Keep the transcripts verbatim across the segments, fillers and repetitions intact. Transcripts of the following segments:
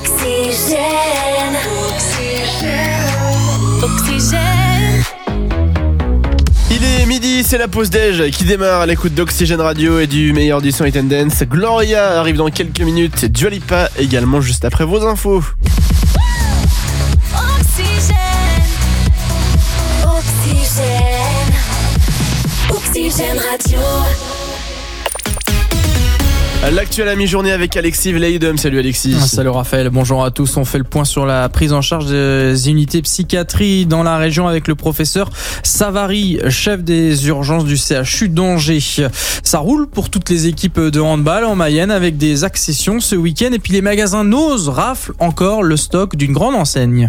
Oxygène. Oxygène. Oxygène. Il est midi, c'est la pause déj qui démarre à l'écoute d'Oxygène Radio et du meilleur du son et tendance. Gloria arrive dans quelques minutes, Dua Lipa également juste après vos infos. Oxygène. Oxygène. Oxygène Radio. L'actu à la mi-journée avec Alexis Vleidum. Salut Alexis. Salut Raphaël, bonjour à tous. On fait le point sur la prise en charge des unités psychiatrie dans la région avec le professeur Savary, chef des urgences du C H U d'Angers. Ça roule pour toutes les équipes de handball en Mayenne avec des accessions ce week-end. Et puis les magasins Nose raflent encore le stock d'une grande enseigne.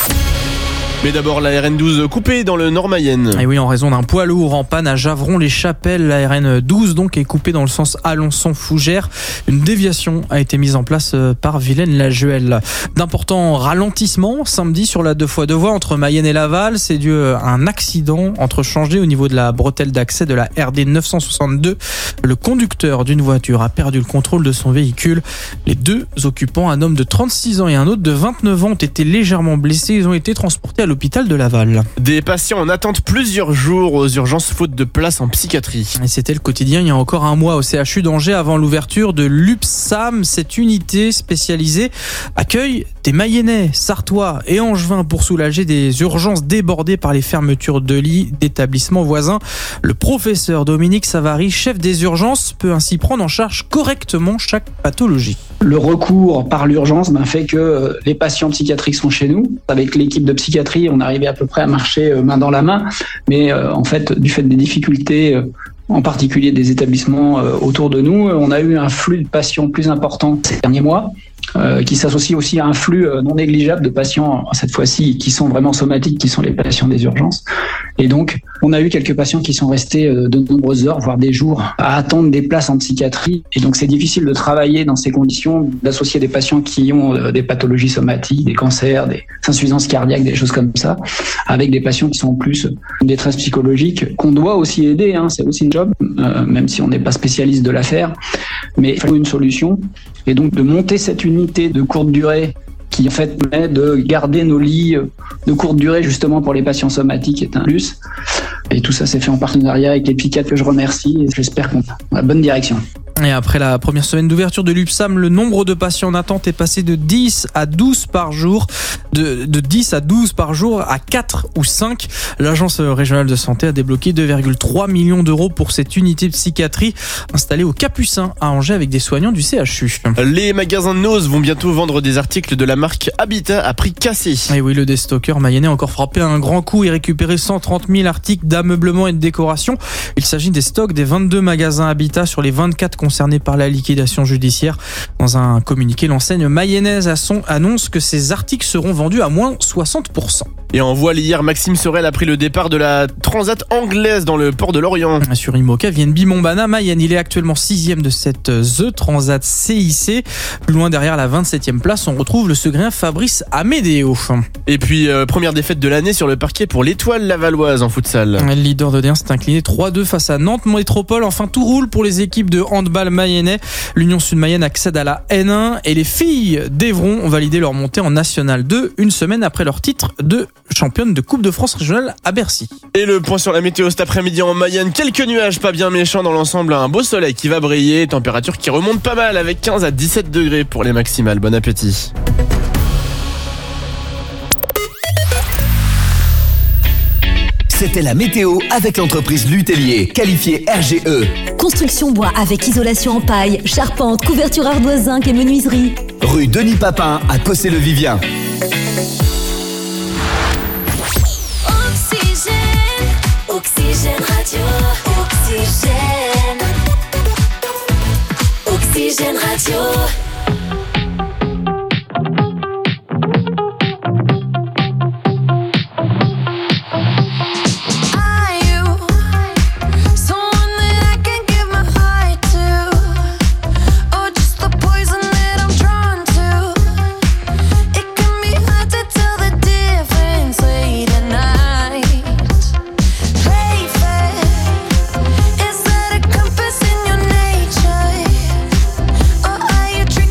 Mais d'abord la R N douze coupée dans le Nord-Mayenne. Et oui, en raison d'un poids lourd en panne à Javron-les-Chapelles, la R N douze donc est coupée dans le sens Alençon-Fougères. Une déviation a été mise en place par Vilaine-la-Juhel. D'importants ralentissements samedi sur la deux fois deux voies entre Mayenne et Laval. C'est dû à un accident entrechangeé au niveau de la bretelle d'accès de la R D neuf cent soixante-deux. Le conducteur d'une voiture a perdu le contrôle de son véhicule. Les deux occupants, un homme de trente-six ans et un autre de vingt-neuf ans, ont été légèrement blessés. Ils ont été transportés à l'hôpital de Laval. Des patients en attente plusieurs jours aux urgences faute de place en psychiatrie. Et c'était le quotidien il y a encore un mois au C H U d'Angers avant l'ouverture de l'U P S A M. Cette unité spécialisée accueille des Mayennais, Sartois et Angevins pour soulager des urgences débordées par les fermetures de lits d'établissements voisins. Le professeur Dominique Savary, chef des urgences, peut ainsi prendre en charge correctement chaque pathologie. Le recours par l'urgence ben, fait que les patients psychiatriques sont chez nous. Avec l'équipe de psychiatrie, on arrivait à peu près à marcher main dans la main. Mais euh, en fait, du fait des difficultés, euh, en particulier des établissements euh, autour de nous, on a eu un flux de patients plus important ces derniers mois. Euh, qui s'associe aussi à un flux euh, non négligeable de patients, cette fois-ci, qui sont vraiment somatiques, qui sont les patients des urgences. Et donc, on a eu quelques patients qui sont restés euh, de nombreuses heures, voire des jours, à attendre des places en psychiatrie. Et donc, c'est difficile de travailler dans ces conditions, d'associer des patients qui ont euh, des pathologies somatiques, des cancers, des insuffisances cardiaques, des choses comme ça, avec des patients qui sont en plus une détresse psychologique, qu'on doit aussi aider, hein, c'est aussi un job, euh, même si on n'est pas spécialiste de l'affaire. Mais il faut une solution. Et donc, de monter cette unité de courte durée qui en fait permet de garder nos lits de courte durée justement pour les patients somatiques est un plus. Et tout ça s'est fait en partenariat avec les psychiatres que je remercie et j'espère qu'on va dans la bonne direction. Et après la première semaine d'ouverture de l'U P S A M, le nombre de patients en attente est passé de dix à douze par jour, de, de dix à douze par jour à quatre ou cinq. L'Agence régionale de santé a débloqué deux virgule trois millions d'euros pour cette unité de psychiatrie installée au Capucin à Angers avec des soignants du C H U. Les magasins Nose vont bientôt vendre des articles de la marque Habitat à prix cassé. Et oui, le déstocker mayennais a encore frappé un grand coup et récupéré cent trente mille articles d'ameublement et de décoration. Il s'agit des stocks des vingt-deux magasins Habitat sur les vingt-quatre concernés par la liquidation judiciaire. Dans un communiqué, l'enseigne mayennaise annonce que ces articles seront vendus à moins soixante pour cent. Et en voile hier, Maxime Sorel a pris le départ de la Transat anglaise dans le port de Lorient. Sur Imoca, Vienne Montbana, Mayenne. Il est actuellement sixième de cette The Transat C I C. Plus loin derrière la vingt-septième place, on retrouve le Segréen Fabrice Amédéo. Et puis, euh, première défaite de l'année sur le parquet pour l'Étoile Lavalloise en futsal. Le leader d'Odéen s'est incliné trois deux face à Nantes Métropole. Enfin, tout roule pour les équipes de handball mayennais. L'Union Sud-Mayenne accède à la N un et les filles d'Evron ont validé leur montée en National deux une semaine après leur titre de championne de Coupe de France régionale à Bercy. Et le point sur la météo cet après-midi en Mayenne. Quelques nuages pas bien méchants dans l'ensemble. Un beau soleil qui va briller. Température qui remonte pas mal avec quinze à dix-sept degrés pour les maximales. Bon appétit. C'était la météo avec l'entreprise Lutellier, qualifiée R G E. Construction bois avec isolation en paille, charpente, couverture ardoise, zinc et menuiserie. Rue Denis Papin à Cossé-le-Vivien. Oxygène, Oxygène Radio, Oxygène, Oxygène Radio. Is that a compass in your nature? Or are you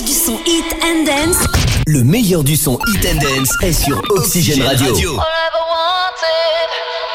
du son Hit and Dance. Le meilleur du son Hit and Dance est sur Oxygène Radio. All I ever wanted.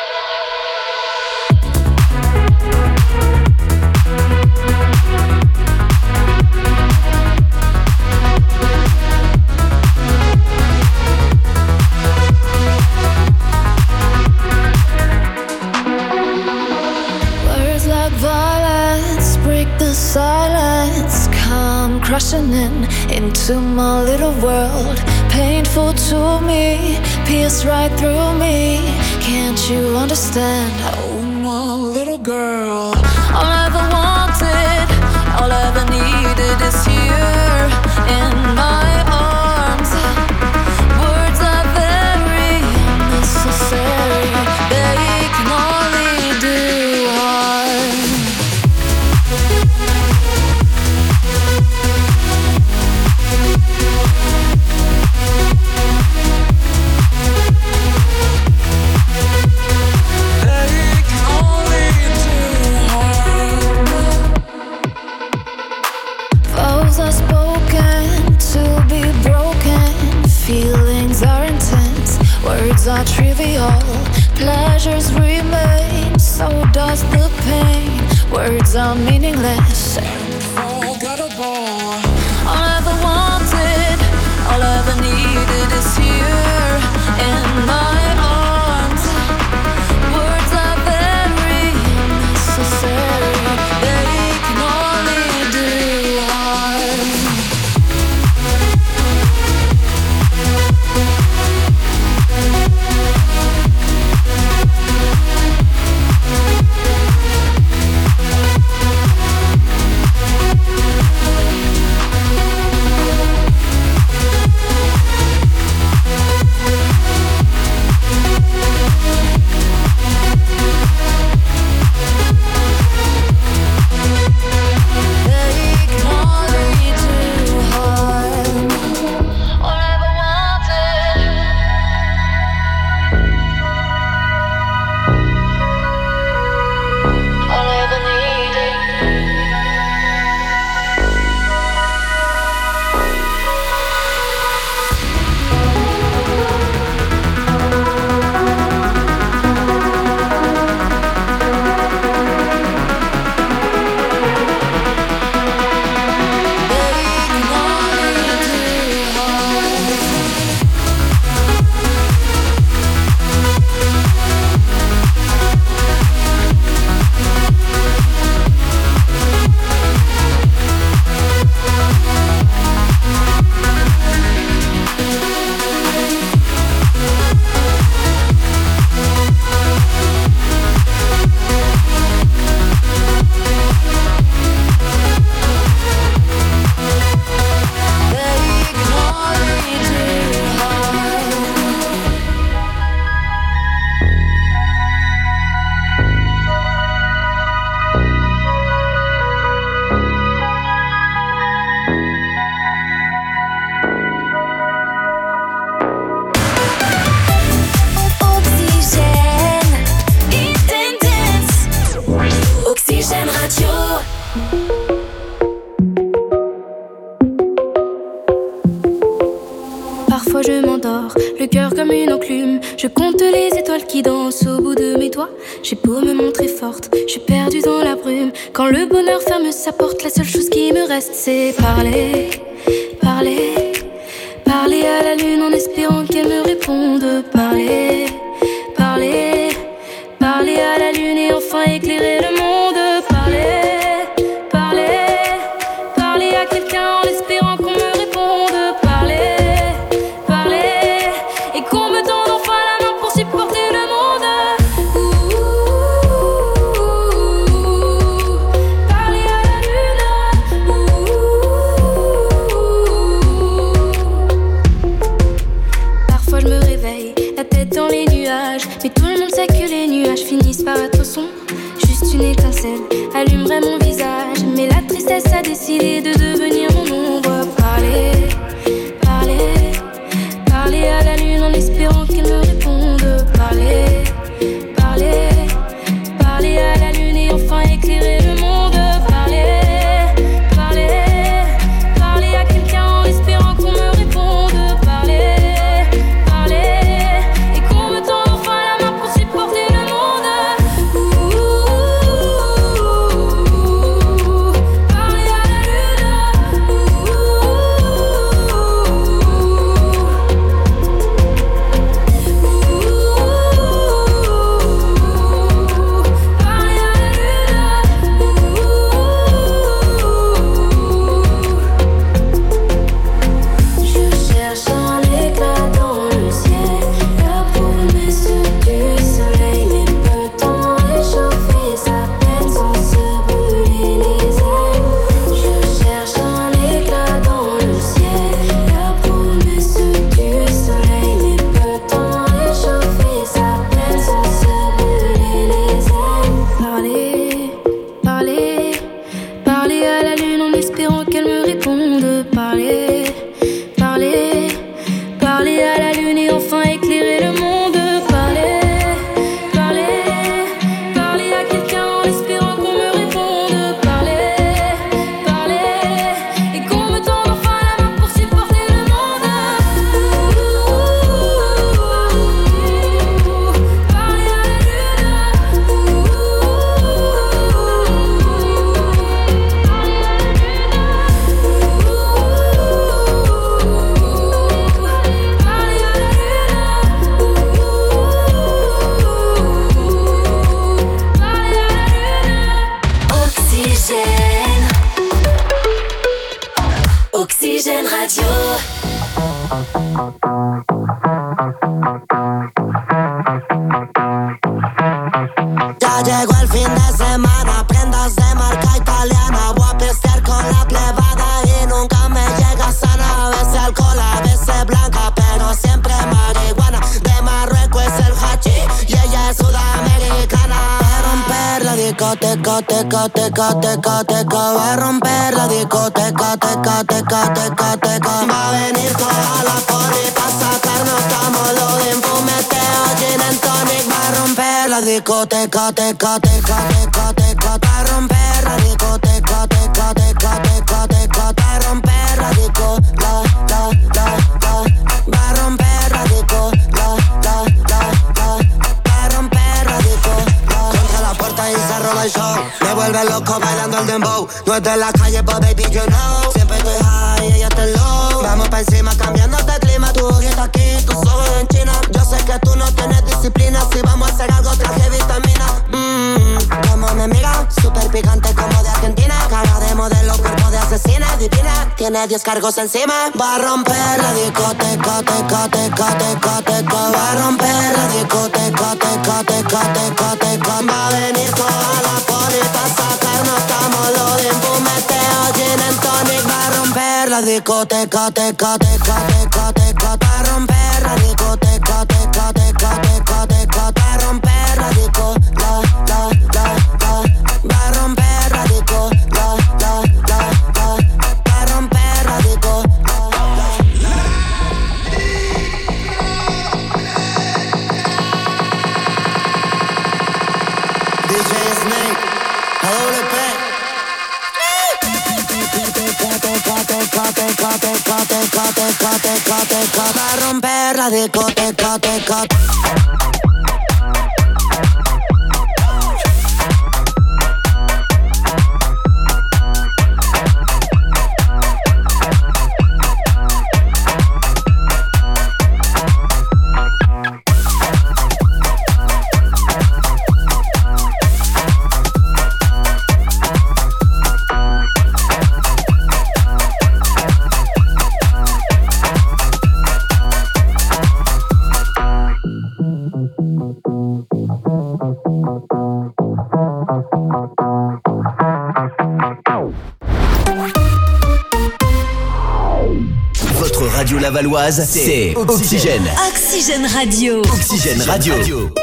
Words like violence break the silence, come crushing in into my little world. Painful to me, pierce right through me. Can't you understand? Oh, my little girl. All I ever wanted, all I ever needed is here in my arms. Words are very unnecessary, they can only do harm. Vows are spoken to be broken. Feelings are intense, words are trivial. Pleasures remain, so does the pain. Words are meaningless and forgettable. All I ever wanted, all I ever needed is here in my arms. Words are very unnecessary, they can only do harm. Parfois je m'endors, le cœur comme une enclume. Je compte les étoiles qui dansent au bout de mes doigts. J'ai beau me montrer forte, je suis perdue dans la brume. Quand le bonheur ferme sa porte, la seule chose qui me reste c'est parler, parler, parler à la lune en espérant qu'elle me réponde. Parler, parler, parler à la lune et enfin éclairer le monde. Parler, parler, parler à quelqu'un en espérant qu'on me réponde. Parler, parler, et qu'on me tende enfin la main pour supporter le monde. Ouh, parler à la lune. Ouh. Parfois je me réveille, la tête dans les nuages, mais tout le monde sait que les nuages finissent par être sombres. Juste une étincelle allumerait mon visage, mais la tristesse a décidé de devenir mon ombre. Parler, parler, parler à la lune en espérant qu'elle me réponde. Parler, parler, parler à la lune et enfin éclairer le monde. Parler, parler, parler à quelqu'un Ya llegó el fin de semana, prendas de marca italiana. Voy a pistear con la plebada y nunca me llega sana. A veces alcohol, a veces blanca, pero siempre marihuana. De Marruecos es el hachís y ella es sudamericana. Va a romper la discoteca, teca, teca, teca, teca. Va a romper la discoteca, teca, teca, teca, teca. Va a venir toda la poli pa' sacarnos estamos de fumeteo, gin and tonic. Va a romper la discoteca, teca, teca, teca, teca. Va a romper la discoteca, teca, teca, teca, teca. Va a romper la disco, la, la, la, la. Va a romper la disco, la, la, la, la. Va a romper la disco, la. Contra la puerta y se roba el show. Me vuelve loco bailando el dembow. No es de la calle, but baby, you know. Siempre estoy high y ella está low. Vamos pa' encima cambiándote el clima. Tu ojito aquí, tus ojos en China. Yo sé que tú no tienes disciplina. Si vamos a hacer algo, traje vitamina. Mmm, como me mira, super picante como de Argentina. Cara de modelo, cuerpo de asesina, divina. Tiene diez cargos encima. Va a romper la discoteca, teca, teca, teca, teca. Va a romper la discoteca, teca, teca, teca, teca. Va a venir toda la poli pa' sacarnos estamos lo de fumeteo, gin and tonic. Va a romper la discoteca, teca, teca, teca, teca. Va a romper la discoteca, teca, teca, teca, teca. Va a romper la disco, la, la, la, la. Va a romper la disco, la, la, la, la. Va a romper la disco, la, la, la. D J Snake, A W P. Va a romper la discoteca, teca. Votre radio lavalloise, c'est Oxygène. Oxygène Radio. Oxygène Radio.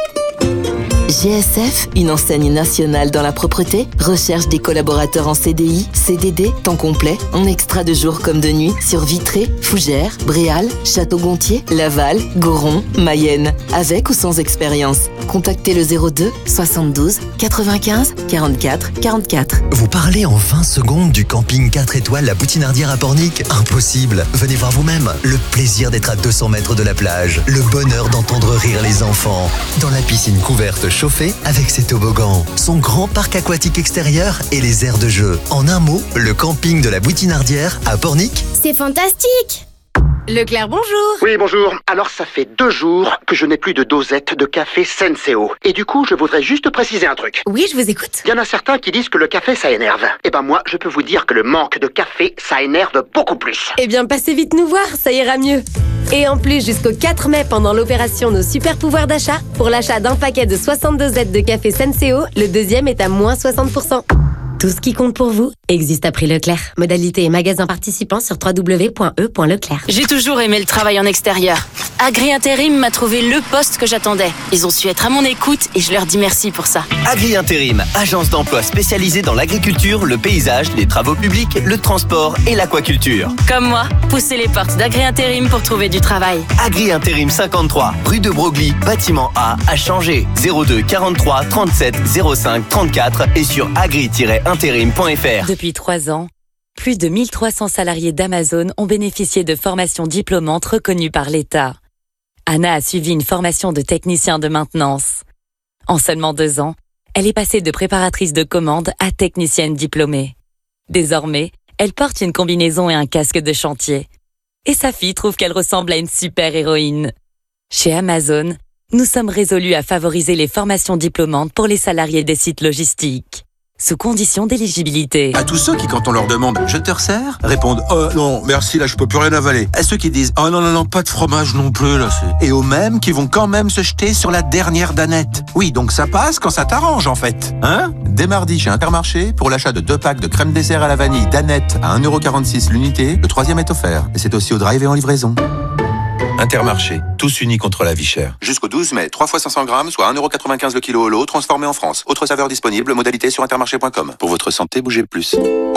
G S F, une enseigne nationale dans la propreté, recherche des collaborateurs en C D I, C D D, temps complet, en extra de jour comme de nuit, sur Vitré, Fougères, Bréal, Château-Gontier, Laval, Goron, Mayenne, avec ou sans expérience. Contactez le zéro deux soixante-douze quatre-vingt-quinze quarante-quatre quarante-quatre. Vous parlez en vingt secondes du camping quatre étoiles La Boutinardière à Pornic? Impossible. Venez voir vous-même. Le plaisir d'être à deux cents mètres de la plage. Le bonheur d'entendre rire les enfants. Dans la piscine couverte chauffée avec ses toboggans. Son grand parc aquatique extérieur et les aires de jeu. En un mot, le camping de La Boutinardière à Pornic. C'est fantastique! Leclerc, bonjour. Oui, bonjour. Alors, ça fait deux jours que je n'ai plus de dosette de café Senseo. Et du coup, je voudrais juste préciser un truc. Oui, je vous écoute. Il y en a certains qui disent que le café, ça énerve. Eh ben moi, je peux vous dire que le manque de café, ça énerve beaucoup plus. Eh bien, passez vite nous voir, ça ira mieux. Et en plus, jusqu'au quatre mai, pendant l'opération Nos Super Pouvoirs d'achat, pour l'achat d'un paquet de soixante dosettes de café Senseo, le deuxième est à moins soixante pour cent. Tout ce qui compte pour vous existe à prix Leclerc. Modalité et magasin participants sur w w w point e point leclerc. J'ai toujours aimé le travail en extérieur. Agri Intérim m'a trouvé le poste que j'attendais. Ils ont su être à mon écoute et je leur dis merci pour ça. Agri Intérim, agence d'emploi spécialisée dans l'agriculture, le paysage, les travaux publics, le transport et l'aquaculture. Comme moi, poussez les portes d'Agri Intérim pour trouver du travail. Agri Intérim cinquante-trois, rue de Broglie, bâtiment A, à Changé. zéro deux quarante-trois trente-sept zéro cinq trente-quatre et sur agri tiret intérim point f r. Depuis trois ans, plus de mille trois cents salariés d'Amazon ont bénéficié de formations diplômantes reconnues par l'État. Anna a suivi une formation de technicien de maintenance. En seulement deux ans, elle est passée de préparatrice de commande à technicienne diplômée. Désormais, elle porte une combinaison et un casque de chantier. Et sa fille trouve qu'elle ressemble à une super héroïne. Chez Amazon, nous sommes résolus à favoriser les formations diplômantes pour les salariés des sites logistiques. sous condition d'éligibilité. À tous ceux qui, quand on leur demande « Je te resserre ?» répondent « Oh non, merci, là je peux plus rien avaler ». À ceux qui disent « Oh non, non, non, pas de fromage non plus, là c'est... » Et aux mêmes qui vont quand même se jeter sur la dernière danette. Oui, donc ça passe quand ça t'arrange en fait. Hein ? Dès mardi chez Intermarché, pour l'achat de deux packs de crème dessert à la vanille danette à un euro quarante-six l'unité, le troisième est offert. Et c'est aussi au drive et en livraison. Intermarché, tous unis contre la vie chère. Jusqu'au douze mai, trois fois cinq cents grammes, soit un euro quatre-vingt-quinze le kilo au lot, transformé en France. Autre saveur disponible, modalité sur intermarché point com. Pour votre santé, bougez plus.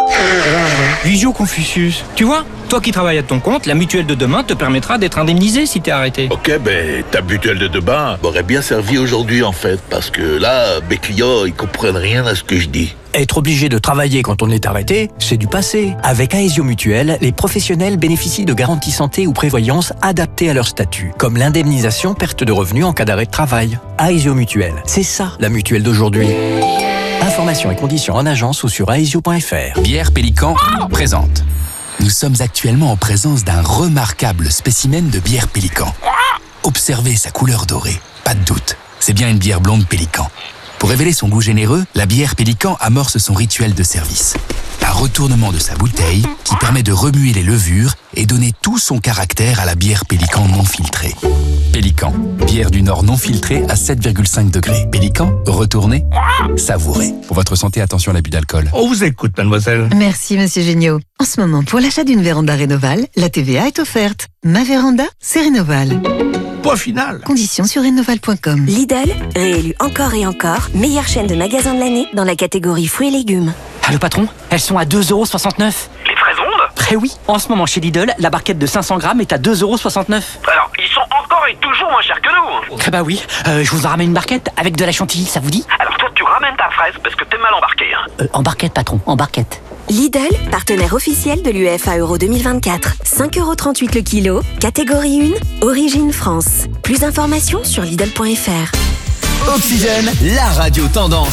Visio Confucius. Tu vois, toi qui travailles à ton compte, la mutuelle de demain te permettra d'être indemnisé si t'es arrêté. Ok, ben ta mutuelle de demain m'aurait bien servi aujourd'hui en fait, parce que là, mes clients, ils comprennent rien à ce que je dis. Être obligé de travailler quand on est arrêté, c'est du passé. Avec Aesio Mutuelle, les professionnels bénéficient de garanties santé ou prévoyance adaptées à leur statut, comme l'indemnisation perte de revenus en cas d'arrêt de travail. Aesio Mutuelle, c'est ça la mutuelle d'aujourd'hui. Informations et conditions en agence ou sur aesio point f r. Bière Pélican présente. Nous sommes actuellement en présence d'un remarquable spécimen de bière Pélican. Observez sa couleur dorée. Pas de doute, c'est bien une bière blonde Pélican. Pour révéler son goût généreux, la bière Pélican amorce son rituel de service. Un retournement de sa bouteille qui permet de remuer les levures et donner tout son caractère à la bière Pélican non filtrée. Pélican, bière du Nord non filtrée à sept virgule cinq degrés. Pélican, retournez, savourez. Pour votre santé, attention à l'abus d'alcool. On vous écoute, mademoiselle. Merci, monsieur Géniaud. En ce moment, pour l'achat d'une véranda Rénoval, la T V A est offerte. Ma véranda, c'est Rénoval. Point final. Conditions sur rénoval point com. Lidl, réélu encore et encore, meilleure chaîne de magasins de l'année dans la catégorie fruits et légumes. Ah, le patron, elles sont à deux euros soixante-neuf. Les fraises rondes ? Eh oui, en ce moment chez Lidl, la barquette de cinq cents grammes est à deux euros soixante-neuf. Alors, ils sont encore et toujours moins chers que nous. Ah bah oui, euh, je vous en ramène une barquette avec de la chantilly, ça vous dit ? Alors toi, tu ramènes ta fraise parce que t'es mal embarqué. Hein. Euh, en barquette, patron, en barquette. Lidl, partenaire officiel de l'U E F A Euro deux mille vingt-quatre. cinq euros trente-huit le kilo, catégorie un, origine France. Plus d'informations sur Lidl point f r. Oxygène, la radio tendance.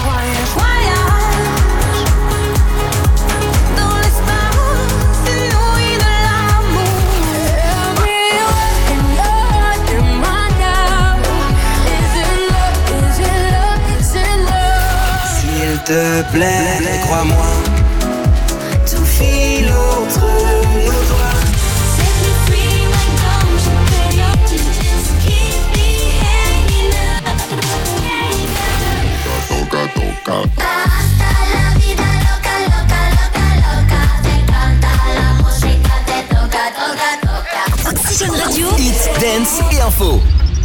S'il te plaît, crois-moi. Tout file entre nos doigts. Set me free when come je play up to just keep me hanging up. Toca, toca. Hasta la vida loca, loca, loca, loca. Te canta la música, te toca, toca, toca. Oxygène Radio. Hits, dance et info.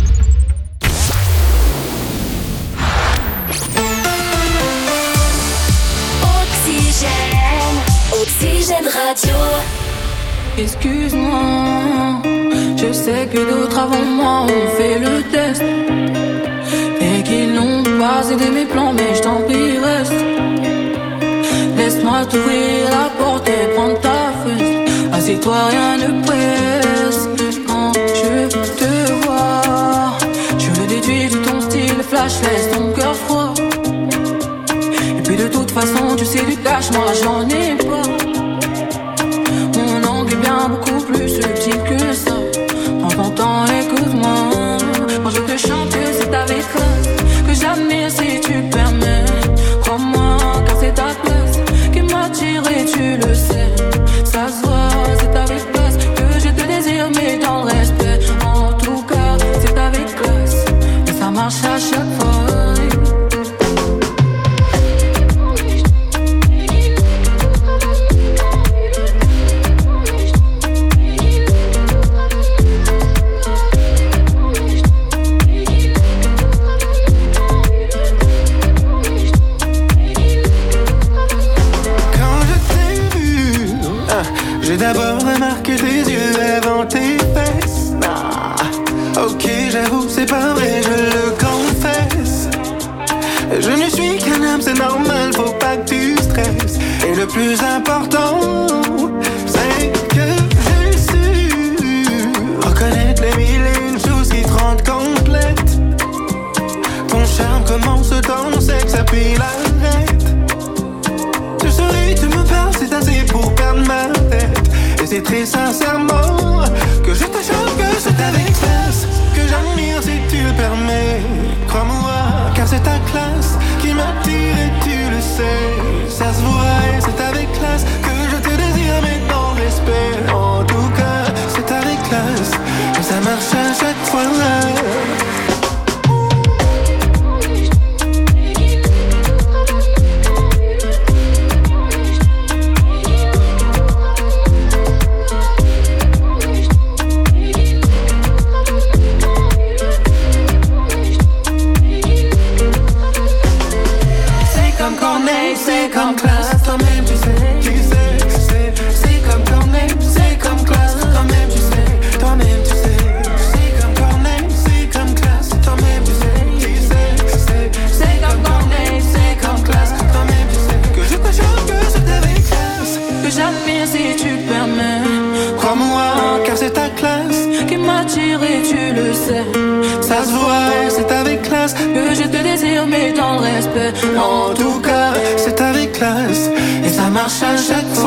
Oxygène Radio. Excuse-moi, je sais que d'autres avant moi ont fait le test et qu'ils n'ont pas aidé mes plans, mais je t'en prie reste. Laisse-moi t'ouvrir la porte et prendre ta fesse. Assieds-toi, rien ne presse. Quand je te vois, je le déduis de ton style flash, laisse ton cœur froid. Et puis de toute façon, tu sais du cash, moi j'en ai pas. Mon angle est bien beaucoup plus subtil que ça. Prends ton temps, écoute-moi. Quand je te chante, c'est avec classe que j'admire si tu permets. Crois-moi, car c'est ta place qui m'attire et tu le sais. Ça se voit, c'est avec classe que je te désire, mais dans le respect. En tout cas, c'est avec classe et ça marche à chaque fois. J'ai d'abord remarqué tes yeux avant tes fesses. Ah, ok, j'avoue, c'est pas vrai, je le confesse. Je ne suis qu'un homme, c'est normal, faut pas que tu stresses. Et le plus important, c'est que j'ai su reconnaître les mille et une choses qui te rendent complète. Ton charme commence dans le sexe, puis l'arrête. Tu souris, tu me parles, c'est assez pour perdre ma tête. Et c'est très sincèrement que je te chante, que c'est avec classe que j'admire si tu le permets. Crois-moi, car c'est ta classe qui m'attire et tu le sais. m'attirer, tu le sais. Ça se voit, c'est avec classe que je te désire, mais dans le respect. En tout cas, c'est avec classe et ça marche à chaque fois.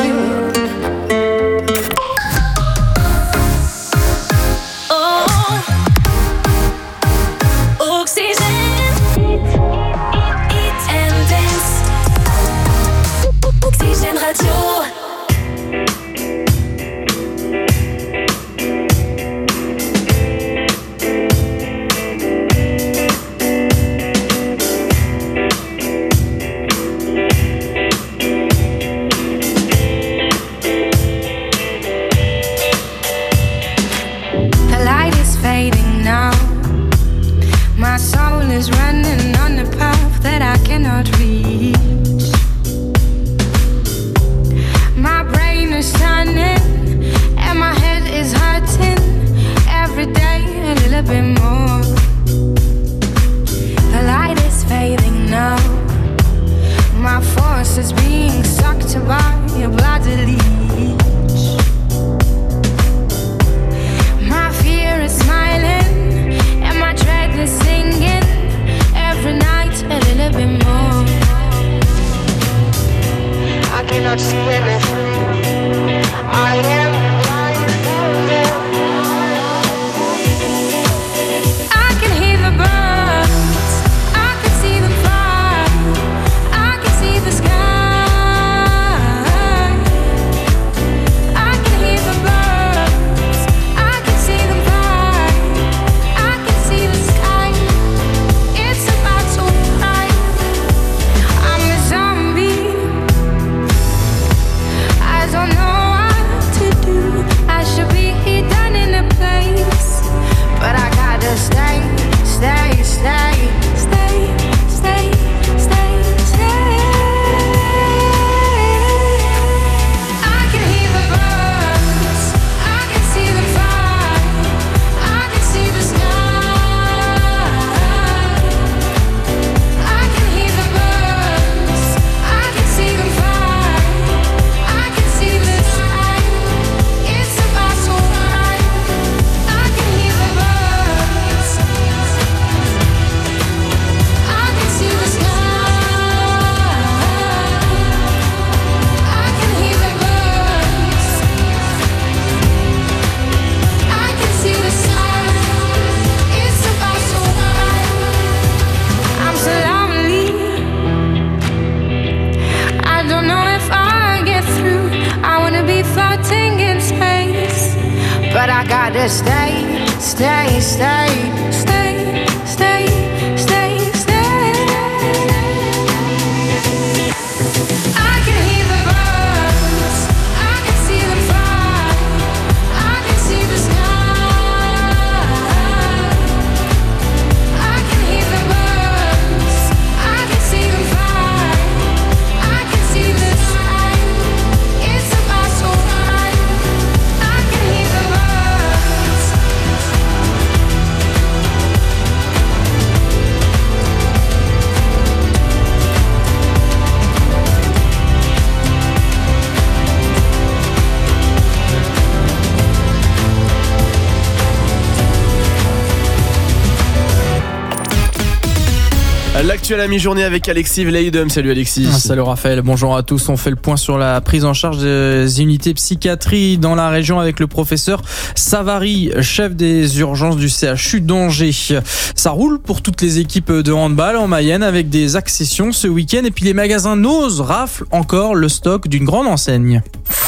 L'actu à la mi-journée avec Alexis Vleidum. Salut Alexis. Ah, salut Raphaël, bonjour à tous. On fait le point sur la prise en charge des unités psychiatrie dans la région avec le professeur Savary, chef des urgences du C H U d'Angers. Ça roule pour toutes les équipes de handball en Mayenne avec des accessions ce week-end. Et puis les magasins Nose raflent encore le stock d'une grande enseigne.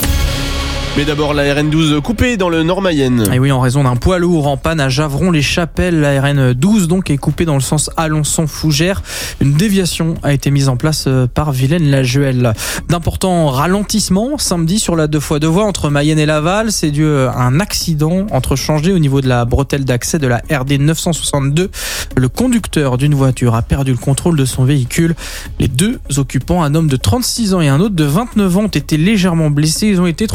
Mais d'abord, la R N douze coupée dans le Nord-Mayenne. Et oui, en raison d'un poids lourd en panne à Javron-les-Chapelles, la R N douze donc est coupée dans le sens Alençon-Fougères. Une déviation a été mise en place par Vilaine-la-Juelle. D'importants ralentissements samedi sur la deux fois deux voies entre Mayenne et Laval. C'est dû à un accident entre Changé au niveau de la bretelle d'accès de la R D neuf cent soixante-deux. Le conducteur d'une voiture a perdu le contrôle de son véhicule. Les deux occupants, un homme de trente-six ans et un autre de vingt-neuf ans, ont été légèrement blessés. Ils ont été transportés à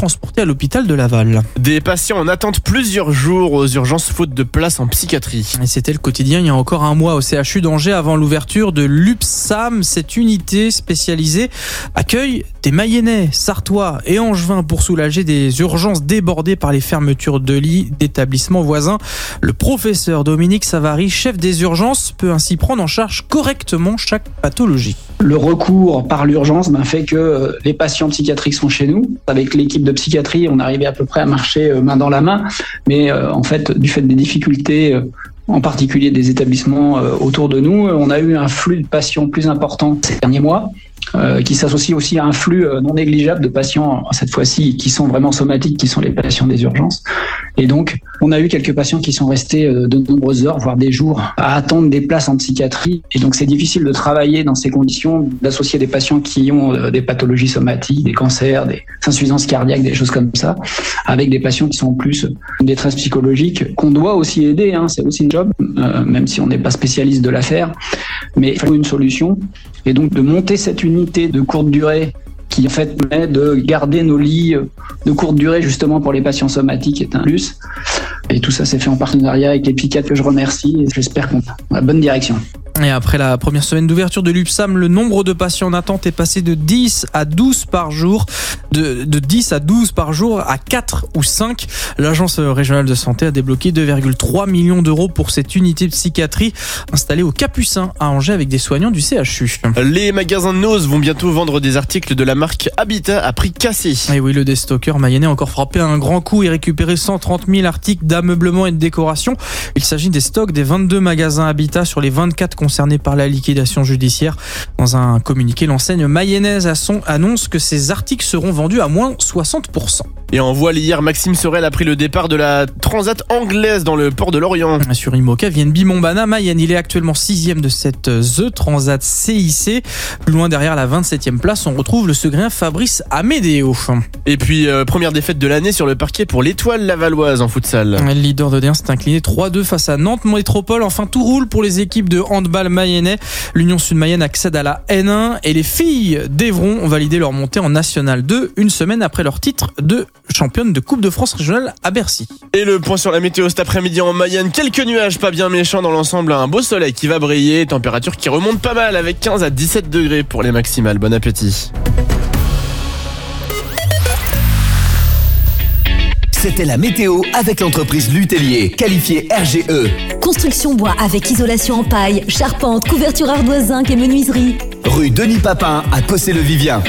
l'hôpital de Laval. Des patients en attente plusieurs jours aux urgences faute de place en psychiatrie. Et c'était le quotidien il y a encore un mois au C H U d'Angers avant l'ouverture de l'U P S A M. Cette unité spécialisée accueille des Mayennais, Sartois et Angevins pour soulager des urgences débordées par les fermetures de lits d'établissements voisins. Le professeur Dominique Savary, chef des urgences, peut ainsi prendre en charge correctement chaque pathologie. Le recours par l'urgence ben, fait que les patients psychiatriques sont chez nous. Avec l'équipe de psychiatrie, on arrivait à peu près à marcher main dans la main. Mais euh, en fait, du fait des difficultés, euh, en particulier des établissements euh, autour de nous, on a eu un flux de patients plus important ces derniers mois. Euh, qui s'associe aussi à un flux euh, non négligeable de patients, cette fois-ci, qui sont vraiment somatiques, qui sont les patients des urgences. Et donc, on a eu quelques patients qui sont restés euh, de nombreuses heures, voire des jours, à attendre des places en psychiatrie. Et donc, c'est difficile de travailler dans ces conditions, d'associer des patients qui ont euh, des pathologies somatiques, des cancers, des insuffisances cardiaques, des choses comme ça, avec des patients qui sont en plus une détresse psychologique, qu'on doit aussi aider, hein, c'est aussi un job, euh, même si on n'est pas spécialiste de l'affaire. Mais il faut une solution. Et donc, de monter cette unité de courte durée qui, en fait, permet de garder nos lits de courte durée, justement, pour les patients somatiques est un plus. Et tout ça s'est fait en partenariat avec les psychiatres que je remercie et j'espère qu'on va dans la bonne direction. Et après la première semaine d'ouverture de l'U P S A M, le nombre de patients en attente est passé de dix à douze par jour, de, de dix à douze par jour à quatre ou cinq. L'agence régionale de santé a débloqué deux virgule trois millions d'euros pour cette unité de psychiatrie installée au Capucin à Angers avec des soignants du C H U. Les magasins de Noz vont bientôt vendre des articles de la marque Habitat à prix cassé. Et oui, le déstocker mayennais a encore frappé un grand coup et récupéré cent trente mille articles d'ameublement et de décoration. Il s'agit des stocks des vingt-deux magasins Habitat sur les vingt-quatre concernés par la liquidation judiciaire. Dans un communiqué, l'enseigne mayennaise annonce que ces articles seront vendus à moins soixante pour cent. Et en voile hier, Maxime Sorel a pris le départ de la Transat anglaise dans le port de Lorient. Sur Imoca, V N B Montbana, Mayenne, il est actuellement sixième de cette The Transat C I C. Plus loin derrière la vingt-septième place, on retrouve le Segrien Fabrice Amédéo. Et puis, euh, première défaite de l'année sur le parquet pour l'Étoile Lavalloise en futsal. Le leader de D un s'est incliné trois deux face à Nantes Métropole. Enfin, tout roule pour les équipes de handball mayennais. L'Union Sud-Mayenne accède à la N un et les filles d'Evron ont validé leur montée en National deux une semaine après leur titre de championne de Coupe de France régionale à Bercy. Et le point sur la météo cet après-midi en Mayenne, quelques nuages pas bien méchants dans l'ensemble, un beau soleil qui va briller, température qui remonte pas mal avec quinze à dix-sept degrés pour les maximales. Bon appétit. C'était la météo avec l'entreprise Lutellier, qualifiée R G E. Construction bois avec isolation en paille, charpente, couverture ardoise zinc et menuiserie. Rue Denis Papin à Cossé-le-Vivien.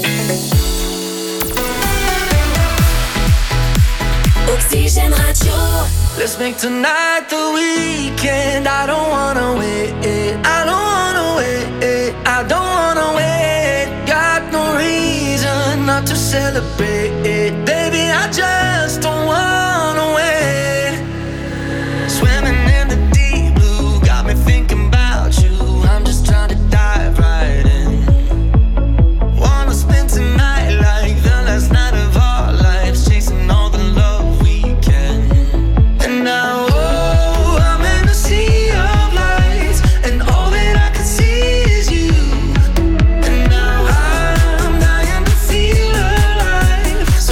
Oxygène Radio. Let's make tonight the weekend. I don't wanna wait. I don't wanna wait. I don't wanna wait. Got no reason not to celebrate. Baby, I just don't wanna wait. Swimming in the deep blue got me thinking about you. I'm just trying to dive right in. Wanna spend tonight like the last night of our lives, chasing all the love we can. And now, oh, I'm in a sea of lights, and all that I can see is you. And now I'm dying to feel alive.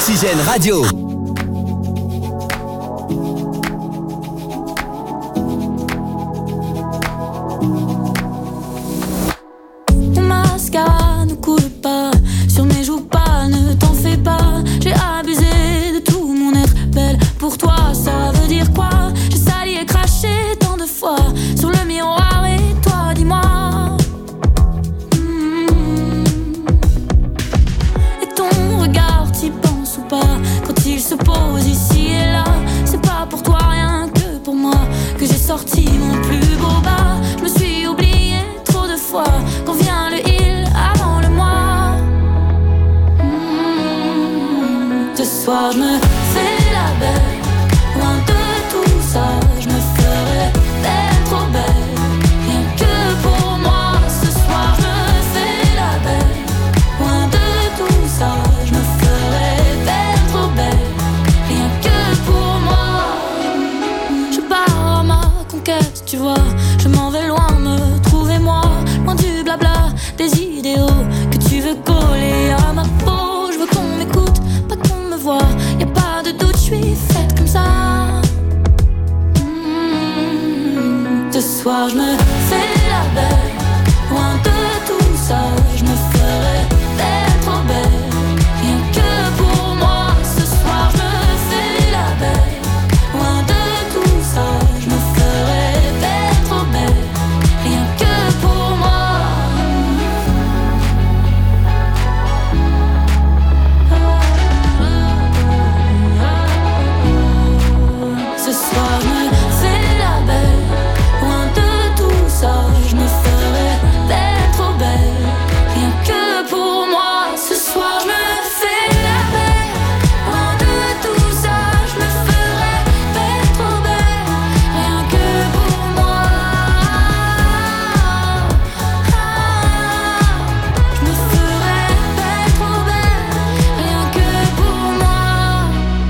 Oxygène Radio. Mon mascara ne coule pas sur mes joues pâles, ne t'en fais pas. J'ai abusé de tout mon être belle. Pour toi, ça veut dire quoi? J'ai sali et craché tant de fois sur le miroir et toi, dis-moi. Mmh. Et ton regard, t'y penses ou pas? Quand il se pose ici et là, c'est pas pour toi rien que pour moi que j'ai sorti mon plus beau bas. Je me suis oubliée trop de fois. Quand vient le il avant le moi. Mmh. Ce soir, je me fais la belle. Loin de tout ça, je me ferais belle, trop belle. Rien que pour moi. Ce soir, je me fais la belle. Loin de tout ça, je me ferais belle, trop belle. Rien que pour moi. Je pars à ma conquête, tu vois. Je m'en vais loin, me trouver moi. Loin du blabla, des idéaux que tu veux coller à ma peau. Je veux qu'on m'écoute, pas qu'on me voit. Y'a pas de doute, je suis faite comme ça. Mmh. Ce soir, je me fais la belle. Loin de tout ça, je me ferais belle, trop belle. Rien que pour moi. Ce soir, je me fais la belle. Loin de tout ça, je me ferais belle, trop belle. Rien que pour moi. Ce soir, je me fais la belle. Loin de tout ça, je me ferais belle, trop belle. Rien que pour moi. Ce soir, je me fais la belle. Loin de tout ça, je me ferais belle, trop belle. Rien que pour moi. Je me ferais belle, trop belle. Rien que pour moi.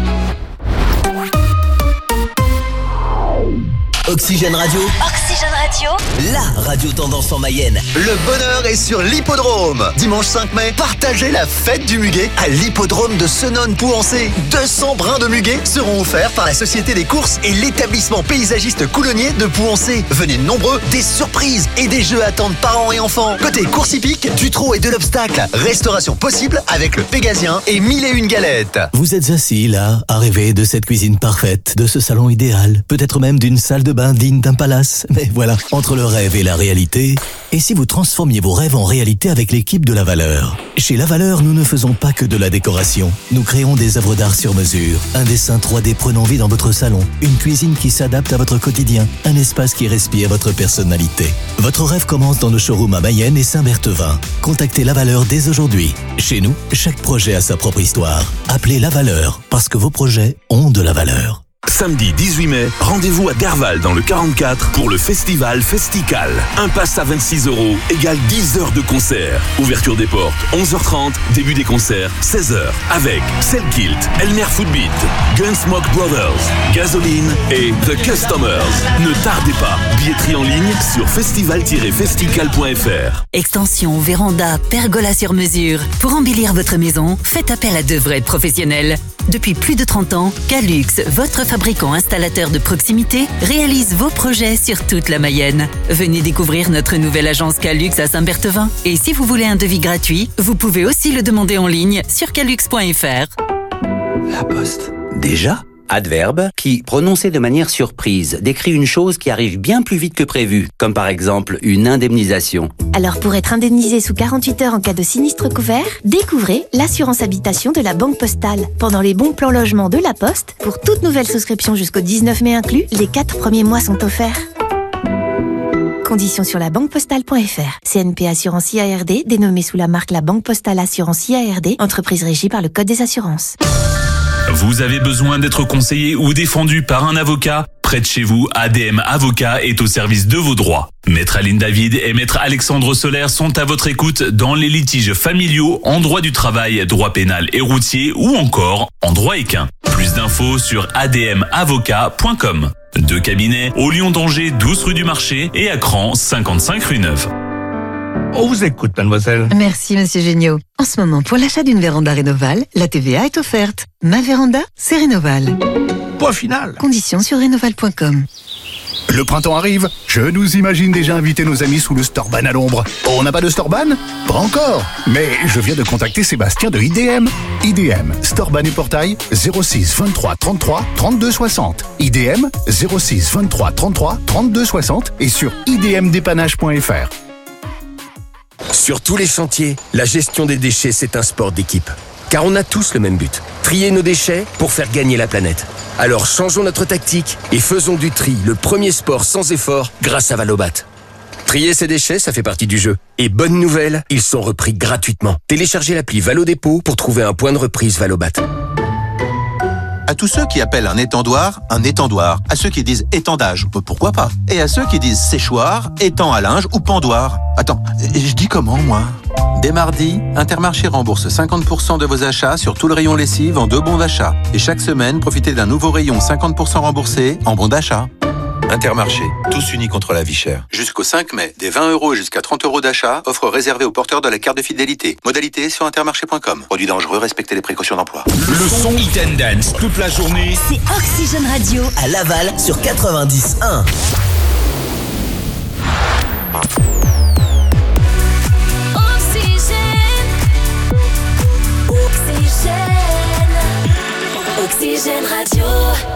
Oxygène Radio. Oxygène Radio. La radio tendance en Mayenne. Le bonheur est sur l'hippodrome. Dimanche cinq mai, partagez la fête du muguet à l'hippodrome de Senones-Pouancé. deux cents brins de muguet seront offerts par la Société des courses et l'établissement paysagiste coulonnier de Pouancé. Venez nombreux, des surprises et des jeux attendent parents et enfants. Côté course hippique, du trot et de l'obstacle. Restauration possible avec le Pégasien et mille et une galettes. Vous êtes assis là, à rêver de cette cuisine parfaite, de ce salon idéal, peut-être même d'une salle de bain digne d'un palace. Mais voilà, entre le rêve et la réalité, et si vous transformiez vos rêves en réalité avec l'équipe de La Valeur? Chez La Valeur, nous ne faisons pas que de la décoration. Nous créons des œuvres d'art sur mesure, un dessin trois D prenant vie dans votre salon, une cuisine qui s'adapte à votre quotidien, un espace qui respire votre personnalité. Votre rêve commence dans nos showrooms à Mayenne et Saint-Berthevin. Contactez La Valeur dès aujourd'hui. Chez nous, chaque projet a sa propre histoire. Appelez La Valeur, parce que vos projets ont de la valeur. Samedi dix-huit mai, rendez-vous à Derval dans le quarante-quatre pour le festival Festical. Un pass à vingt-six euros égale dix heures de concert. Ouverture des portes onze heures trente, début des concerts seize heures. Avec Selkilt, Elmer Footbeat, Gunsmoke Brothers, Gasoline et The Customers. Ne tardez pas, billetterie en ligne sur festival tiret festical point f r. Extension, véranda, pergola sur mesure. Pour embellir votre maison, faites appel à de vrais professionnels. Depuis plus de trente ans, Calux, votre fabricant installateur de proximité, réalise vos projets sur toute la Mayenne. Venez découvrir notre nouvelle agence Calux à Saint-Berthevin. Et si vous voulez un devis gratuit, vous pouvez aussi le demander en ligne sur calux point f r. La Poste. Déjà ? Adverbe qui, prononcé de manière surprise, décrit une chose qui arrive bien plus vite que prévu, comme par exemple une indemnisation. Alors pour être indemnisé sous quarante-huit heures en cas de sinistre couvert, découvrez l'assurance habitation de la Banque Postale. Pendant les bons plans logement de la Poste, pour toute nouvelle souscription jusqu'au dix-neuf mai inclus, les quatre premiers mois sont offerts. Conditions sur la banque postale point f r. C N P Assurance I A R D, dénommée sous la marque La Banque Postale Assurance I A R D, entreprise régie par le Code des assurances. Vous avez besoin d'être conseillé ou défendu par un avocat? Près de chez vous, A D M Avocat est au service de vos droits. Maître Aline David et Maître Alexandre Solaire sont à votre écoute dans les litiges familiaux, en droit du travail, droit pénal et routier ou encore en droit équin. Plus d'infos sur a d m avocat point com. Deux cabinets au Lyon d'Angers, douze rue du Marché et à Cran, cinquante-cinq rue Neuve. On vous écoute, mademoiselle. Merci, monsieur Géniaud. En ce moment, pour l'achat d'une véranda Rénoval, la T V A est offerte. Ma véranda, c'est Rénoval. Point final. Conditions sur rénoval point com. Le printemps arrive. Je nous imagine déjà inviter nos amis sous le Storban à l'ombre. On n'a pas de Storban ? Pas encore. Mais je viens de contacter Sébastien de I D M. I D M, Storban et Portail, zéro six vingt-trois trente-trois trente-deux soixante. I D M, zéro six vingt-trois trente-trois trente-deux soixante et sur i d m dépannage point f r. Sur tous les chantiers, la gestion des déchets, c'est un sport d'équipe. Car on a tous le même but, trier nos déchets pour faire gagner la planète. Alors changeons notre tactique et faisons du tri le premier sport sans effort grâce à Valobat. Trier ses déchets, ça fait partie du jeu. Et bonne nouvelle, ils sont repris gratuitement. Téléchargez l'appli Valodépôt pour trouver un point de reprise Valobat. À tous ceux qui appellent un étendoir, un étendoir. À ceux qui disent étendage, pourquoi pas. Et à ceux qui disent séchoir, étang à linge ou pendoir. Attends, je dis comment, moi ? Dès mardi, Intermarché rembourse cinquante pour cent de vos achats sur tout le rayon lessive en deux bons d'achat. Et chaque semaine, profitez d'un nouveau rayon cinquante pour cent remboursé en bons d'achat. Intermarché, tous unis contre la vie chère. Jusqu'au cinq mai, des vingt euros jusqu'à trente euros d'achat, offre réservée aux porteurs de la carte de fidélité. Modalité sur intermarché point com. Produit dangereux, respectez les précautions d'emploi. Le son Hit and Dance toute la journée. C'est Oxygène Radio à Laval sur quatre-vingt-dix un. Oxygène Radio.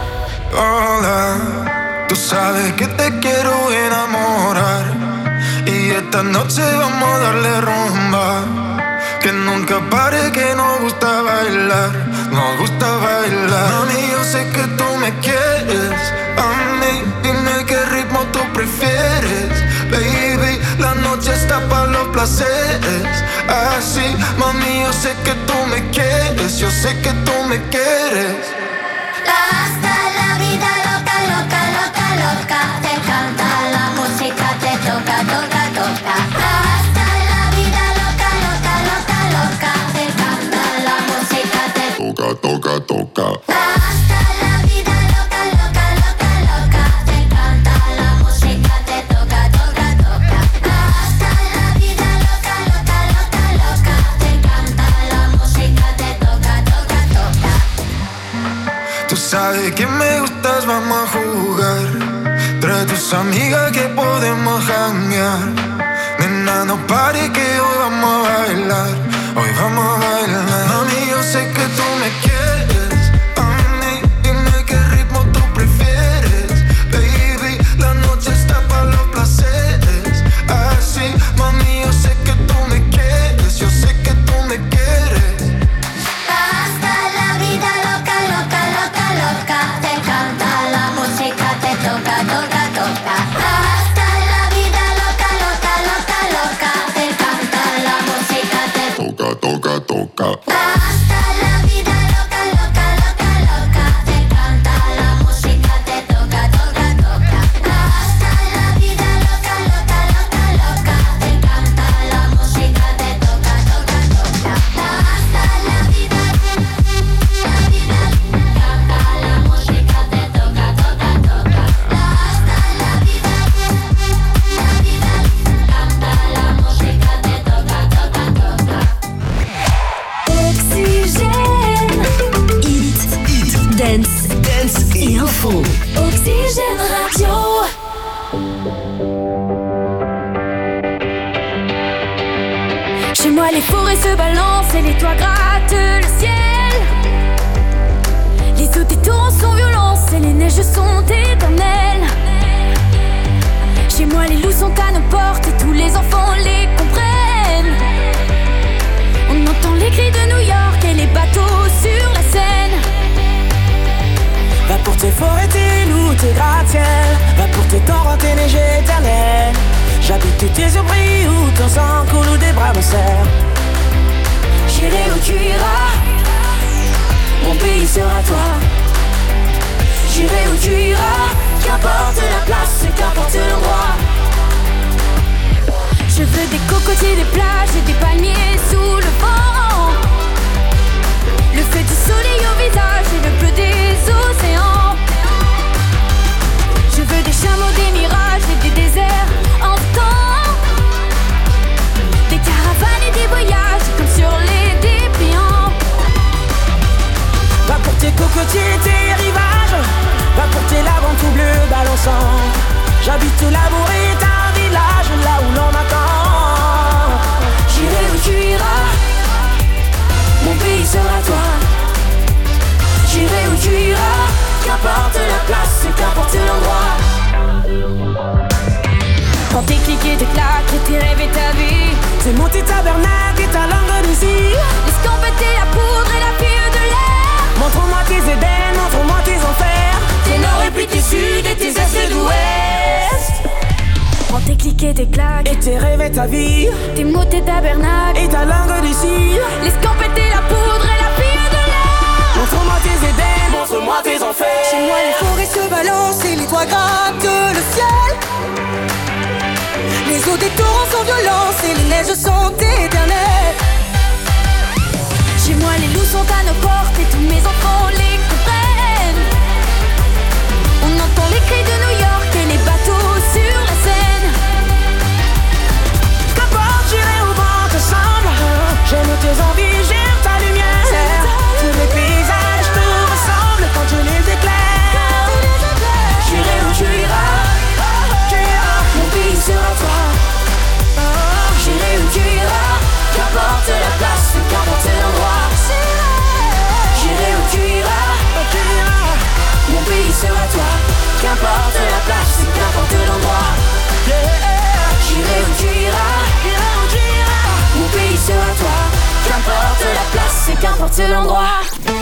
Hola, tú sabes que te quiero enamorar y esta noche vamos a darle rumba. Que nunca pare, que nos gusta bailar, nos gusta bailar. Mami, yo sé que tú me quieres, a mí dime qué ritmo tú prefieres. Baby, la noche está para los placeres. Así, mami, yo sé que tú me quieres, yo sé que tú me quieres. Hasta la vida loca, loca, loca, loca. Te canta la música, te toca, toca, toca. Hasta la vida loca, loca, loca, loca. Te canta la música, te toca, toca, toca. Hasta la vida loca, loca, loca, loca. Te canta la música, te toca, toca, toca. Hasta la vida loca, loca, loca, loca. Te canta la música, te toca, toca, toca. Tú sabes que me gustas, vamos a jugar. Trae tus amigas que podemos janguear. Nena, no pare que hoy vamos a bailar. Hoy vamos a bailar. Mami, yo sé que tú me quieres. A mí, dime qué ritmo tú prefieres. Baby, la noche está para los placeres. Así, mami, yo sé que tú me quieres. Yo sé que tú me quieres. Hasta la vida loca, loca, loca, loca. Te canta la música, te toca, toca, toca. Hasta la vida loca, loca, loca, loca. Te canta la música, te toca, toca, toca. Hasta la vida loca, loca, loca, loca. Te canta la música, te toca, toca, toca. Hasta la vida loca, loca, loca, loca. Te canta la música, te toca, toca, toca. Hasta la vida, la vida, canta la música, te toca, toca, toca. Hasta la vida, la vida, canta la música, te toca, toca, toca. Oxygène. Hit, hit, dance, dance et info. Oxygène Radio. Chez moi les forêts se balancent et les toits grattent le ciel. Les eaux des torrents sont violents et les neiges sont éternelles. Chez moi les loups sont à nos portes et tous les enfants les comprennent. On entend les cris de New York et les bateaux sur la Seine. Va pour tes forêts, tes loups, tes gratte-ciel. Va pour tes torrents, tes neiges éternelles. J'habite tes abris où ton sang coule ou des bras me serrent. J'irai où tu iras, mon pays sera toi. J'irai où tu iras, qu'importe la place et qu'importe l'endroit. Je veux des cocotiers, des plages et des palmiers sous le vent. Le feu du soleil au visage et le bleu des océans. Je veux des chameaux, des mirages et des déserts en temps. C'est mon petit tabernacle et ta langue de cire. L'escampette, la poudre et la pire de l'air. Montre-moi tes Éden, montre-moi tes enfers. Tes nord et puis tes sud et tes est d'ouest. Prends tes clics et tes claques, et tes rêves et ta vie. Tes mots, tes tabernacles, et ta langue de cire. L'escampette, la poudre et la pire de l'air. Montre-moi tes Éden, montre-moi tes enfers. Chez moi les forêts se balancent et les toits grattent le ciel. Les eaux des torrents sont violentes et les neiges sont éternelles. Chez moi les loups sont à nos portes et tous mes enfants les comprennent. On entend les cris de New York et les bateaux sur la Seine. Qu'importe, j'irai au vent ensemble. J'aime tes envies, j'aime ta lumière. Tous les paysages te ressemblent quand je les éclaire. J'irai où tu iras, tu iras, mon pays sera toi. J'irai où tu iras, qu'importe la place, qu'importe l'endroit. J'irai où tu iras, tu iras, mon pays sera toi. Qu'importe la place, qu'importe l'endroit. J'irai où tu iras, mon pays sera toi. Qu'importe la place, qu'importe l'endroit.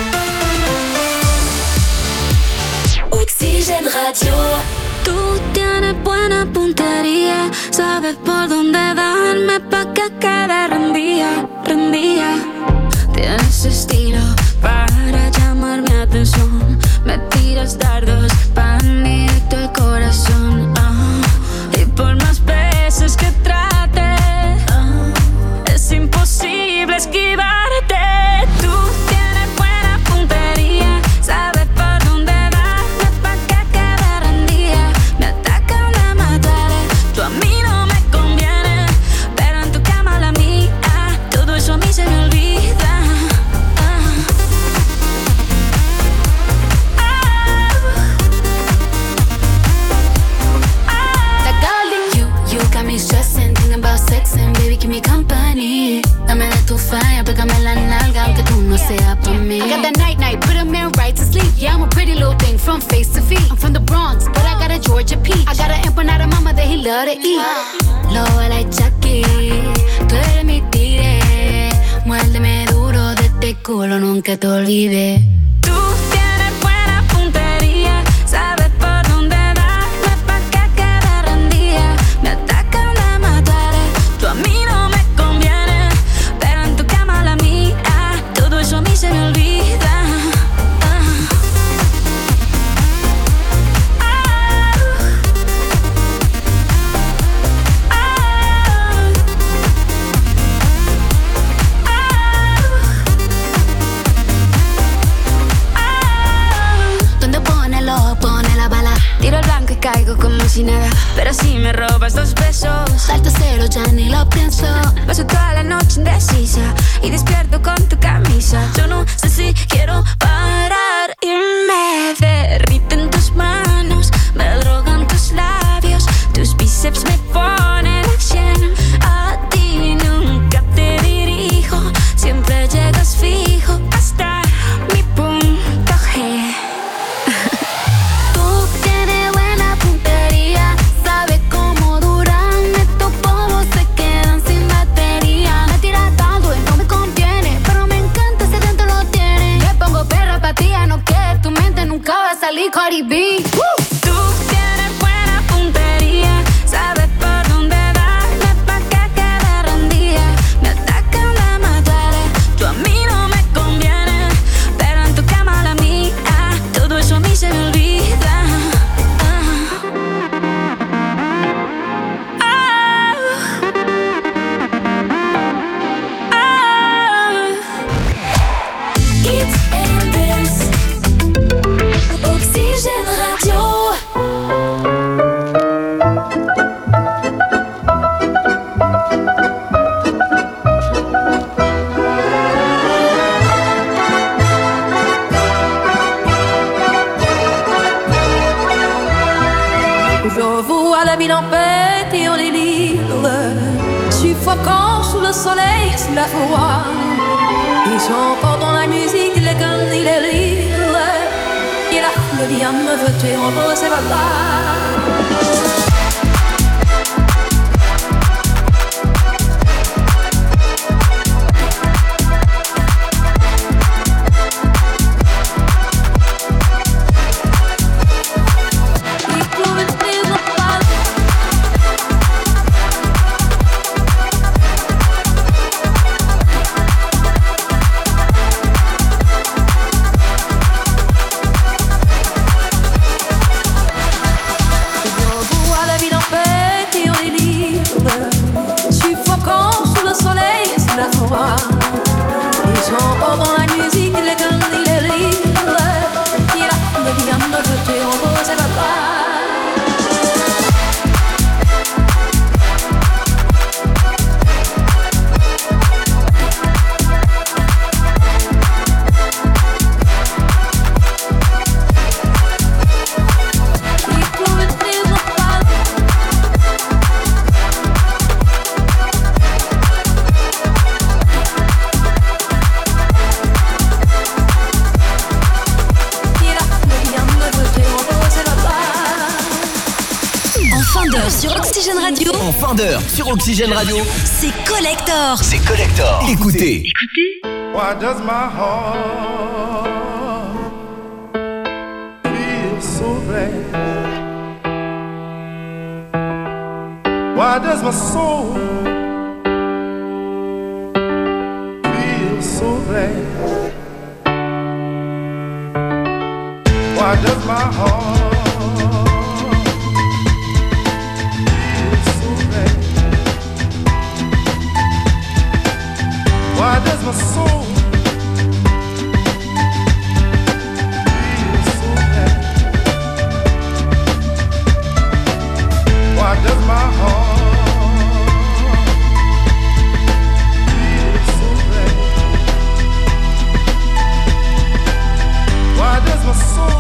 Oxygène Radio. Tú tienes buena puntería, sabes por dónde darme pa' que quede rendida, rendida. Tienes estilo para llamar mi atención. Me tiras dardos pan directo al corazón. Ah, y por más veces que trate, ah, es imposible esquivarte. Tú tienes buena puntería, sabes por dónde darme pa' que quede rendida. Me atacan a matar, tú a mí no me conviene, pero en tu cama la mía, todo eso a mí se me olvida. Stressing, thinking about sex and baby give me company. Dame de tu falla, pégame la nalga aunque tú no seas pa' mí. I got that night night, put a man right to sleep. Yeah, I'm a pretty little thing from face to feet. I'm from the Bronx, but I got a Georgia peach. I got an empanada mama that he love to eat. Lobo like Chucky, tú eres mi tigre. Muérdeme duro de este culo, nunca te olvides. Tú tienes buena puntería, sabes por dónde darme pa' que quede rendida. Me atacan a matar, tú a mí no me conviene, pero en tu cama la mía, todo eso a mí se me olvida. Tiro el blanco y caigo como si nada, pero si me robas dos besos, salto cero, ya ni lo pienso. Paso toda la noche indecisa y despierto con tu camisa. Yo no sé si quiero parar y me derriten tus manos, me drogan tus labios, tus bíceps me ponen a cien. A ti nunca te dirijo, siempre llegas fijo hasta mi punto G. Cardi B. Woo! Tú tienes buena puntería, sabes por dónde darme pa' que quede rendida. Me atacan a matar, tú a mí no me conviene, pero en tu cama la mía, todo eso a mí se me olvida. Ah. Ah. Ah. It's in this Oxygène Radio. Je vois la ville en paix et en délire, suffocant sous le soleil, sous la foi. Ils chantent dans la musique, les guns et les rires. Et la foule vient me voter en beau, c'est pas là. pas. Ils sont au vent la musique, les gants, les livres. Il a le diable de jeter en beau, ça va pas. Sur Oxygène Radio. En fin d'heure sur Oxygène Radio. C'est Collector. C'est Collector. Écoutez. Écoutez. Why does my heart feel so bad? Why does my soul feel so bad? Why does my heart Why does my soul feel so bad? Why does my heart feel so bad? Why does my soul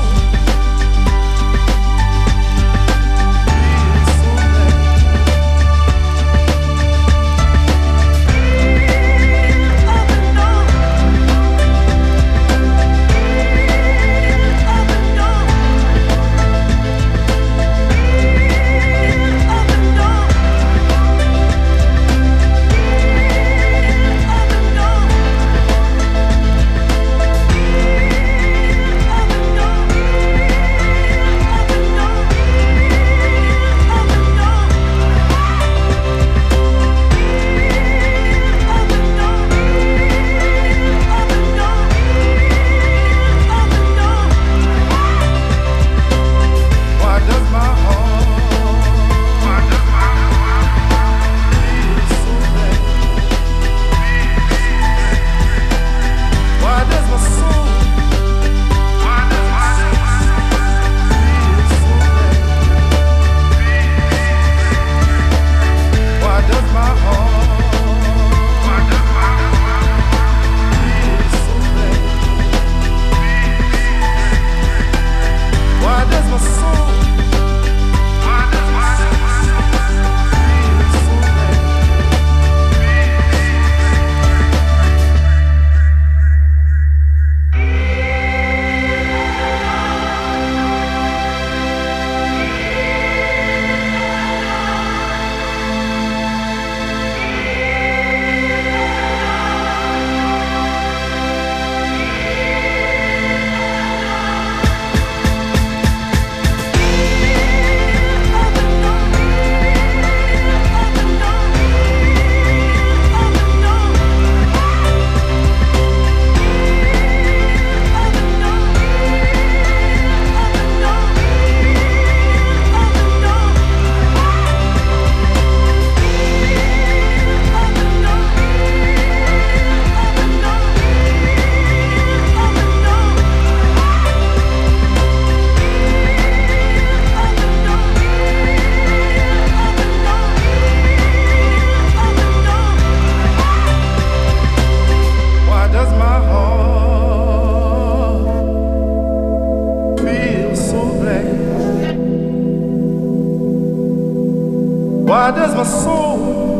Why does my soul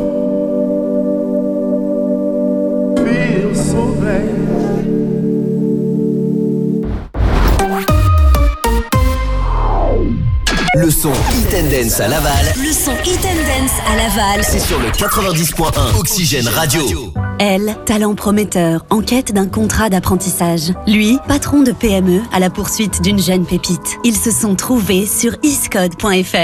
feel so bad? Le son Hit and Dance à Laval. Le son Hit and Dance à Laval. C'est sur le quatre-vingt-dix point un Oxygène Radio. Elle, talent prometteur, en quête d'un contrat d'apprentissage. Lui, patron de P M E à la poursuite d'une jeune pépite. Ils se sont trouvés sur iscode point f r.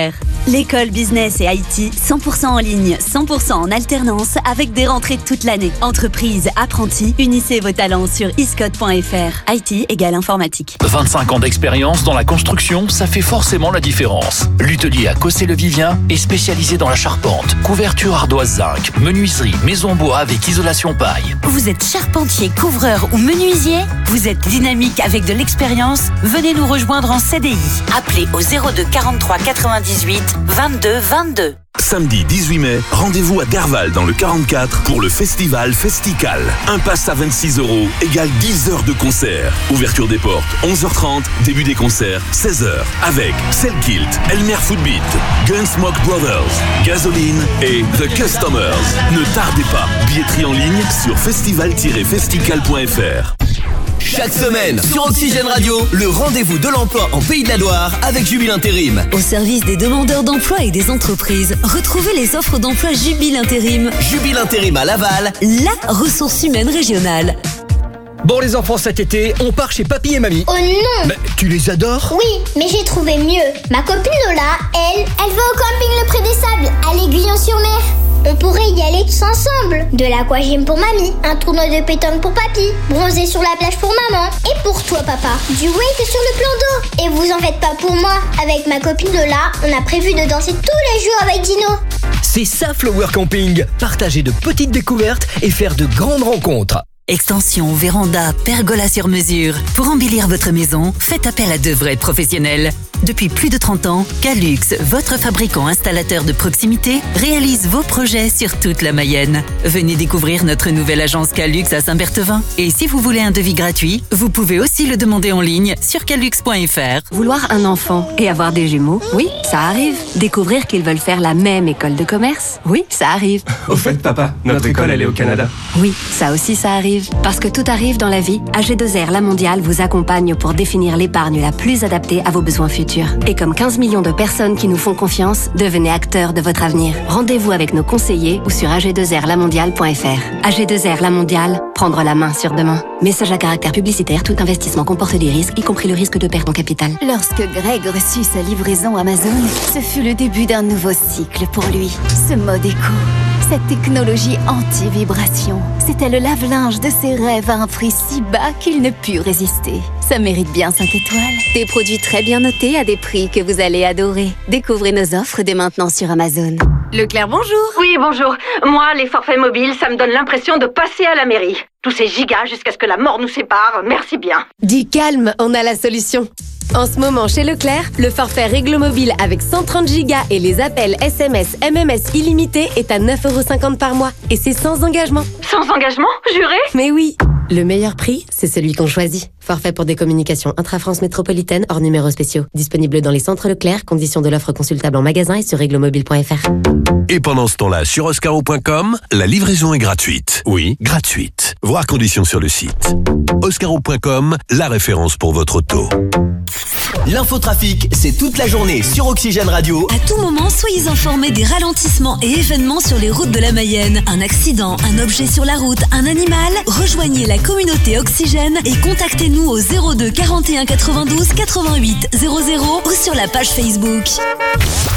L'école business et I T, cent pour cent en ligne, cent pour cent en alternance, avec des rentrées toute l'année. Entreprise, apprentis, unissez vos talents sur iscode point f r. I T égale informatique. vingt-cinq ans d'expérience dans la construction, ça fait forcément la différence. L'Hutelier à Cossé-le-Vivien est spécialisé dans la charpente, couverture ardoise zinc, menuiserie, maison bois avec isolation paille. Vous êtes charpentier, couvreur ou menuisier? Vous êtes dynamique avec de l'expérience? Venez nous rejoindre en C D I. Appelez au zéro deux quarante-trois quatre-vingt-dix-huit vingt-deux vingt-deux. Samedi dix-huit mai, rendez-vous à Derval dans le quarante-quatre pour le festival Festical. Un pass à vingt-six euros égale dix heures de concert. Ouverture des portes onze heures trente, début des concerts seize heures. Avec Selkilt, Elmer Footbeat, Gunsmoke Brothers, Gasoline et The Customers. Ne tardez pas, billetterie en ligne sur festival tiret festical point f r. Chaque semaine, sur Oxygène Radio, le rendez-vous de l'emploi en Pays de la Loire avec Jubile Intérim. Au service des demandeurs d'emploi et des entreprises, retrouvez les offres d'emploi Jubile Intérim. Jubile Intérim à Laval, la ressource humaine régionale. Bon les enfants, cet été, on part chez papy et mamie. Oh non! Mais tu les adores? Oui, mais j'ai trouvé mieux. Ma copine Lola, elle, elle va au camping Le Pré des Sables, à l'Aiguillon-sur-Mer. On pourrait y aller tous ensemble. De l'aquagym pour mamie, un tournoi de pétanque pour papy, bronzer sur la plage pour maman. Et pour toi papa, du wake sur le plan d'eau. Et vous en faites pas pour moi, avec ma copine Lola, on a prévu de danser tous les jours avec Dino. C'est ça Flower Camping. Partager de petites découvertes et faire de grandes rencontres. Extension, véranda, pergola sur mesure. Pour embellir votre maison, faites appel à de vrais professionnels. Depuis plus de trente ans, Calux, votre fabricant installateur de proximité, réalise vos projets sur toute la Mayenne. Venez découvrir notre nouvelle agence Calux à Saint-Berthevin. Et si vous voulez un devis gratuit, vous pouvez aussi le demander en ligne sur calux point f r. Vouloir un enfant et avoir des jumeaux, oui, ça arrive. Découvrir qu'ils veulent faire la même école de commerce, oui, ça arrive. Au fait, papa, notre école, elle est au Canada. Oui, ça aussi, ça arrive. Parce que tout arrive dans la vie, A G deux R La Mondiale vous accompagne pour définir l'épargne la plus adaptée à vos besoins futurs. Et comme quinze millions de personnes qui nous font confiance, devenez acteurs de votre avenir. Rendez-vous avec nos conseillers ou sur a g deux r la mondiale point f r. A G deux R La Mondiale, prendre la main sur demain. Message à caractère publicitaire, tout investissement comporte des risques, y compris le risque de perte en capital. Lorsque Greg reçut sa livraison Amazon, ce fut le début d'un nouveau cycle pour lui. Ce mode éco, cette technologie anti-vibration, c'était le lave-linge de ses rêves à un prix si bas qu'il ne put résister. Ça mérite bien cinq étoiles. Des produits très bien notés à des prix que vous allez adorer. Découvrez nos offres dès maintenant sur Amazon. Leclerc, bonjour. Oui, bonjour. Moi, les forfaits mobiles, ça me donne l'impression de passer à la mairie. Tous ces gigas jusqu'à ce que la mort nous sépare, merci bien. Dis calme, on a la solution. En ce moment, chez Leclerc, le forfait Réglo Mobile avec cent trente gigas et les appels S M S, M M S illimités est à neuf euros cinquante par mois. Et c'est sans engagement. Sans engagement, juré? Mais oui. Le meilleur prix, c'est celui qu'on choisit. Forfait pour des communications intra-France métropolitaine hors numéros spéciaux. Disponible dans les centres Leclerc. Conditions de l'offre consultable en magasin et sur réglomobile point f r. Et pendant ce temps-là, sur oscaro point com, la livraison est gratuite. Oui, gratuite. Voir conditions sur le site. oscaro point com, la référence pour votre auto. L'infotrafic, c'est toute la journée sur Oxygène Radio. À tout moment, soyez informés des ralentissements et événements sur les routes de la Mayenne. Un accident, un objet sur la route, un animal. Rejoignez la communauté Oxygène et contactez-nous au zéro deux quarante et un quatre-vingt-douze quatre-vingt-huit zéro zéro ou sur la page Facebook.